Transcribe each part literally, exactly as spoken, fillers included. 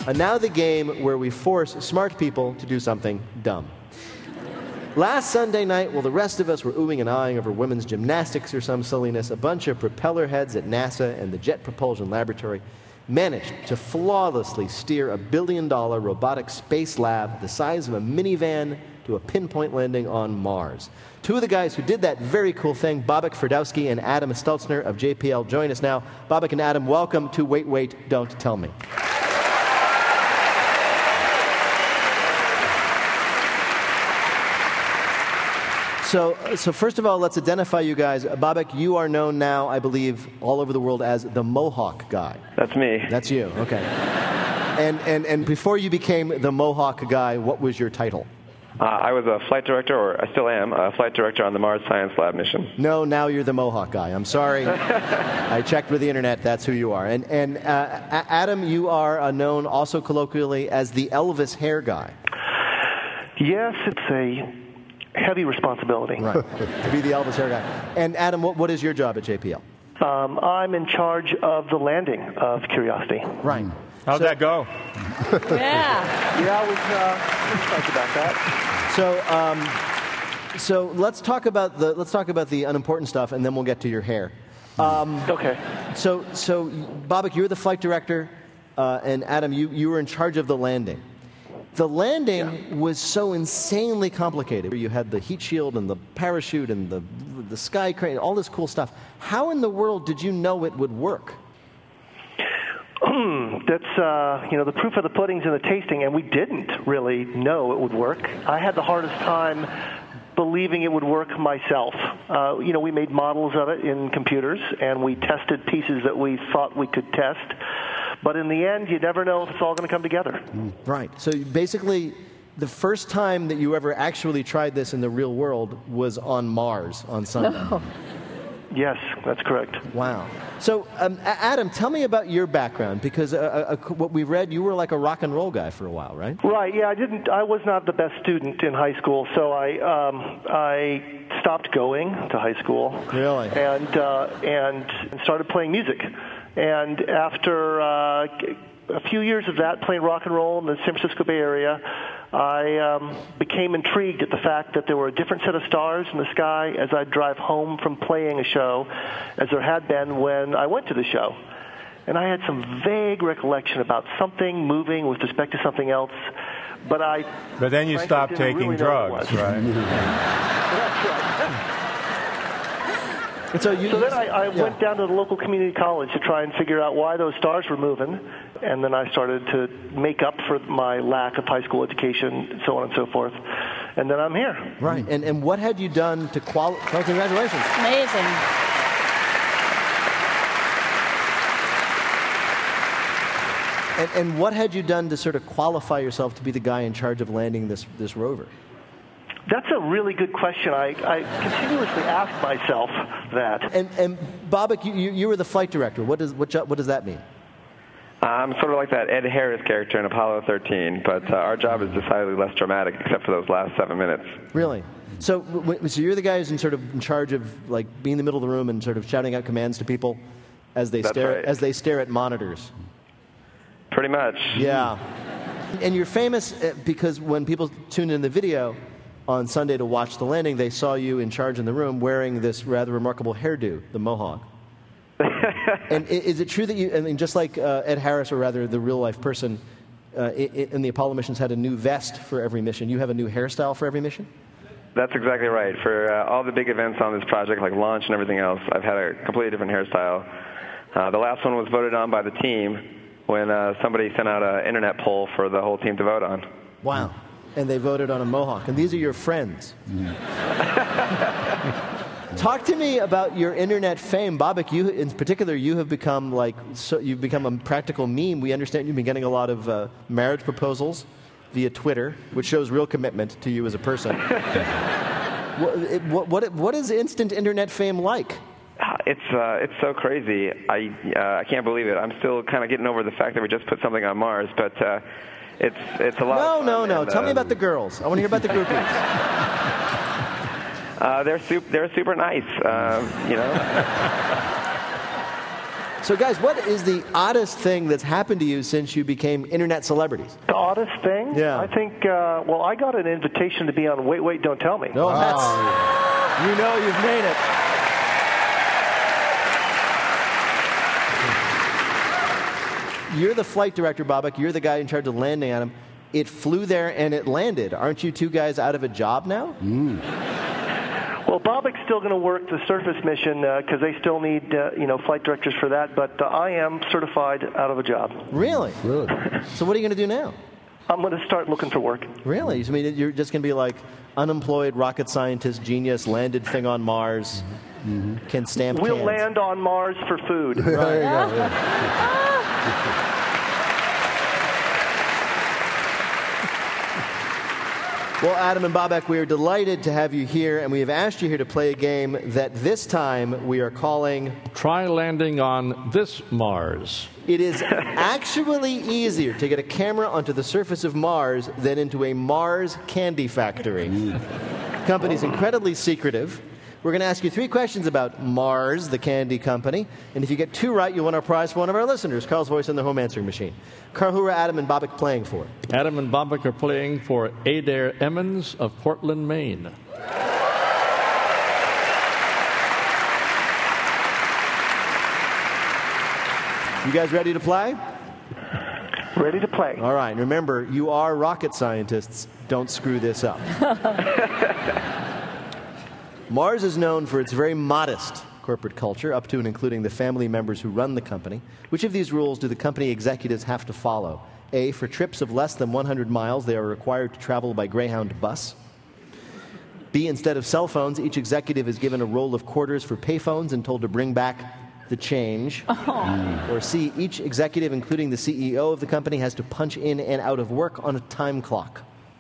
And now the game where we force smart people to do something dumb. Last Sunday night, while the rest of us were oohing and ahhing over women's gymnastics or some silliness, a bunch of propeller heads at NASA and the Jet Propulsion Laboratory managed to flawlessly steer a billion-dollar robotic space lab the size of a minivan to a pinpoint landing on Mars. Two of the guys who did that very cool thing, Bobak Ferdowski and Adam Stelzner of J P L, join us now. Bobak and Adam, welcome to Wait, Wait, Don't Tell Me. So, so first of all, let's identify you guys. Bobak, you are known now, I believe, all over the world as the Mohawk guy. That's me. That's you, okay. and, and, and before you became the Mohawk guy, what was your title? Uh, I was a flight director, or I still am, a flight director on the Mars Science Lab mission. No, now you're the Mohawk guy. I'm sorry. I checked with the internet. That's who you are. And, and uh, Adam, you are uh, known also colloquially as the Elvis hair guy. Yes, it's a heavy responsibility. Right, to be the Elvis hair guy. And Adam, what, what is your job at J P L? Um, I'm in charge of the landing of Curiosity. Right. How'd so, that go? Yeah. Yeah, I was uh, excited about that. So, um, so let's talk about the let's talk about the unimportant stuff, and then we'll get to your hair. Um, okay. So, so Bobak, you were the flight director, uh, and Adam, you you were in charge of the landing. The landing yeah. was so insanely complicated. You had the heat shield and the parachute and the the sky crane, all this cool stuff. How in the world did you know it would work? That's, uh, you know, the proof of the pudding's in the tasting, and we didn't really know it would work. I had the hardest time believing it would work myself. Uh, you know, we made models of it in computers, and we tested pieces that we thought we could test. But in the end, you never know if it's all going to come together. Right. So basically, the first time that you ever actually tried this in the real world was on Mars on Sunday. No. Yes, that's correct. Wow. So, um, Adam, tell me about your background, because uh, uh, what we read, you were like a rock and roll guy for a while, right? Right. Yeah, I didn't. I was not the best student in high school, so I um, I stopped going to high school. Really? And uh, and started playing music. And after uh, a few years of that, playing rock and roll in the San Francisco Bay Area, I um, became intrigued at the fact that there were a different set of stars in the sky as I'd drive home from playing a show as there had been when I went to the show. And I had some vague recollection about something moving with respect to something else, but I... But then you frankly, stopped didn't taking really drugs, right? That's right. And so you, so then I, I yeah. went down to the local community college to try and figure out why those stars were moving, and then I started to make up for my lack of high school education, so on and so forth. And then I'm here. Right. And and what had you done to qualify? Oh, congratulations. Amazing. And, and what had you done to sort of qualify yourself to be the guy in charge of landing this, this rover? That's a really good question. I, I continuously ask myself that. And, and Bobak, you, you, you were the flight director. What does, what, what does that mean? I'm sort of like that Ed Harris character in Apollo thirteen, but uh, our job is decidedly less dramatic, except for those last seven minutes. Really? So, w- so you're the guy who's in sort of in charge of like being in the middle of the room and sort of shouting out commands to people as they That's stare right. as they stare at monitors. Pretty much. Yeah. And you're famous because when people tuned in the video on Sunday to watch the landing, they saw you in charge in the room wearing this rather remarkable hairdo, the mohawk. And is it true that you, I mean, just like uh, Ed Harris, or rather the real-life person uh, in the Apollo missions had a new vest for every mission, you have a new hairstyle for every mission? That's exactly right. For uh, all the big events on this project, like launch and everything else, I've had a completely different hairstyle. Uh, the last one was voted on by the team when uh, somebody sent out an internet poll for the whole team to vote on. Wow. And they voted on a mohawk. And these are your friends. Talk to me about your internet fame. Bobak, you in particular, you have become like, so you've become a practical meme. We understand you've been getting a lot of uh, marriage proposals via Twitter, which shows real commitment to you as a person. what, it, what, what, what is instant internet fame like? It's uh, it's so crazy. I uh, I can't believe it. I'm still kind of getting over the fact that we just put something on Mars, but uh, it's it's a lot. No, of fun no, no. and, Tell uh, me about the girls. I want to hear about the groupies. Uh, they're super. They're super nice. Uh, you know. So, guys, what is the oddest thing that's happened to you since you became internet celebrities? The oddest thing? Yeah. I think, uh, well, I got an invitation to be on Wait, Wait, Don't Tell Me. No, Oh. that's, you know you've made it. You're the flight director, Bobak. You're the guy in charge of landing on him. It flew there and it landed. Aren't you two guys out of a job now? Mm. Well, Bobak's still going to work the surface mission because uh, they still need, uh, you know, flight directors for that. But uh, I am certified out of a job. Really? Really? So what are you going to do now? I'm going to start looking for work. Really? I mean, you're just going to be like unemployed rocket scientist, genius, landed thing on Mars, mm-hmm. can stamp We'll cans. land on Mars for food. There you go. Yeah. Well, Adam and Bobak, we are delighted to have you here, and we have asked you here to play a game that this time we are calling... Try landing on this Mars. It is actually easier to get a camera onto the surface of Mars than into a Mars candy factory. The company's incredibly secretive. We're going to ask you three questions about Mars, the candy company, and if you get two right, you'll win our prize for one of our listeners, Carl's Voice in the Home Answering Machine. Carl, who are Adam and Bobak playing for? Adam and Bobak are playing for Adair Emmons of Portland, Maine. You guys ready to play? Ready to play. All right. Remember, you are rocket scientists. Don't screw this up. Mars is known for its very modest corporate culture, up to and including the family members who run the company. Which of these rules do the company executives have to follow? A, for trips of less than one hundred miles, they are required to travel by Greyhound bus. B, instead of cell phones, each executive is given a roll of quarters for payphones and told to bring back the change. Oh. Or C, each executive, including the C E O of the company, has to punch in and out of work on a time clock.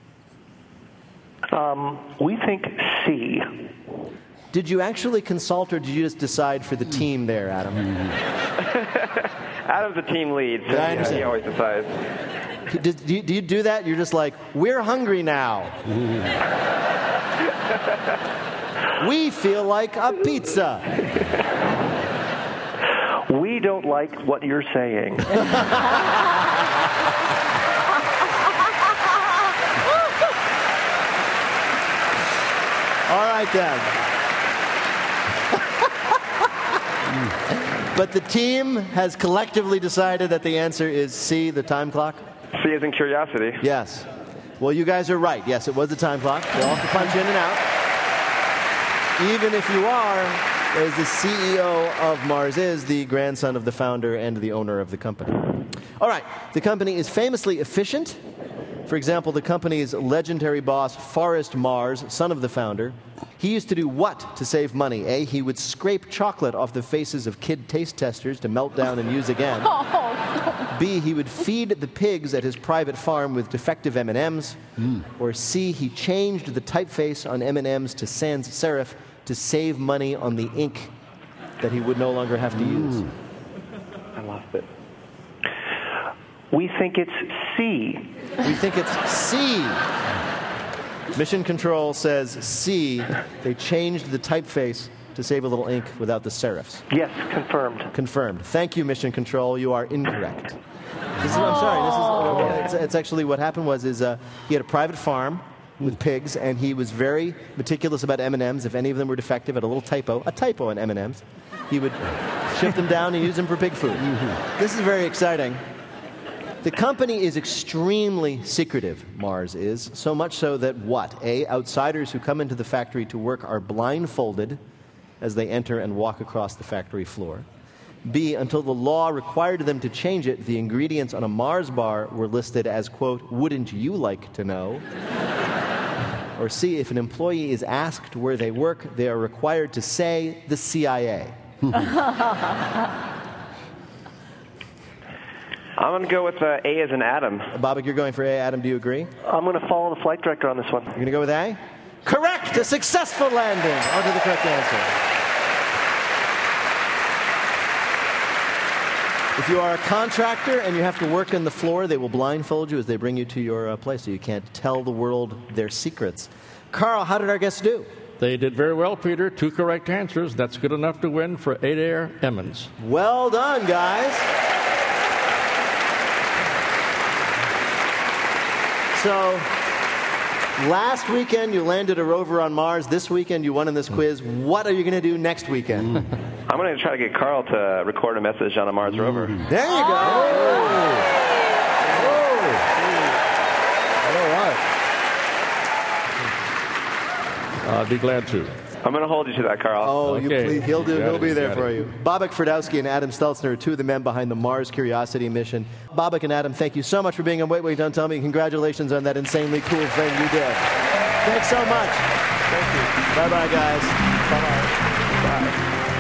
Um, we think C. Did you actually consult, or did you just decide for the team there, Adam? Adam's the team lead, so I yeah, understand. he always decides. Do, do, you, do you do that? You're just like, we're hungry now. We feel like a pizza. We don't like what you're saying. All right, then. But the team has collectively decided that the answer is C, the time clock? C as in curiosity. Yes. Well, you guys are right. Yes, it was the time clock. They all have to punch in and out. Even if you are, as the C E O of Mars is, the grandson of the founder and the owner of the company. All right. The company is famously efficient. For example, the company's legendary boss, Forrest Mars, son of the founder, he used to do what to save money? A, he would scrape chocolate off the faces of kid taste testers to melt down and use again. B, he would feed the pigs at his private farm with defective M and M's. Mm. Or C, he changed the typeface on M and M's to sans serif to save money on the ink that he would no longer have to use. Mm. I lost it. We think it's C. We think it's C. Mission Control says C. They changed the typeface to save a little ink without the serifs. Yes, confirmed. Confirmed. Thank you, Mission Control. You are incorrect. This is, I'm sorry. This is, uh, it's, it's actually what happened was is uh, he had a private farm with pigs, and he was very meticulous about M and M's. If any of them were defective, had a little typo, a typo in M and M's, he would shift them down and use them for pig food. Mm-hmm. This is very exciting. The company is extremely secretive, Mars is, so much so that what? A, outsiders who come into the factory to work are blindfolded as they enter and walk across the factory floor. B, until the law required them to change it, the ingredients on a Mars bar were listed as, quote, wouldn't you like to know? Or C, if an employee is asked where they work, they are required to say the C I A. I'm going to go with uh, A as in Adam. Bobak, you're going for A. Adam, do you agree? I'm going to follow the flight director on this one. You're going to go with A? Correct! A successful landing. On to the correct answer. If you are a contractor and you have to work on the floor, they will blindfold you as they bring you to your uh, place, so you can't tell the world their secrets. Carl, how did our guests do? They did very well, Peter. Two correct answers. That's good enough to win for Adair Emmons. Well done, guys. So, last weekend you landed a rover on Mars. This weekend you won in this quiz. What are you going to do next weekend? I'm going to try to get Carl to record a message on a Mars rover. There you go. Oh. All right. I'd be glad to. I'm going to hold you to that, Carl. Oh, you Okay. please, he'll do. Got He'll it, be there got for it. you. Bobak Ferdowski and Adam Stelzner are two of the men behind the Mars Curiosity mission. Bobak and Adam, thank you so much for being on Wait, Wait, Don't Tell Me. Congratulations on that insanely cool thing you did. Thanks so much. Thank you. Bye-bye, guys. Bye-bye. Bye.